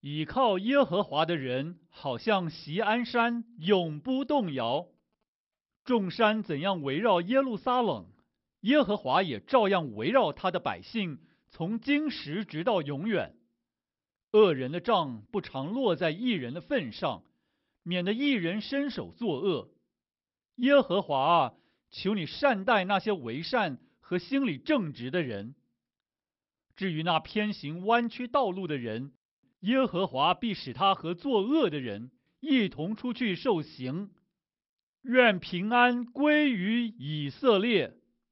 倚靠耶和华的人，好像锡安山，永不动摇。众山怎样围绕耶路撒冷，耶和华也照样围绕他的百姓，从今时直到永远。恶人的杖不常落在义人的份上，免得义人伸手作恶。耶和华啊，求你善待那些为善和心里正直的人。至于那偏行弯曲道路的人，耶和华必使他和作恶的人一同出去受刑。愿平安归于以色列。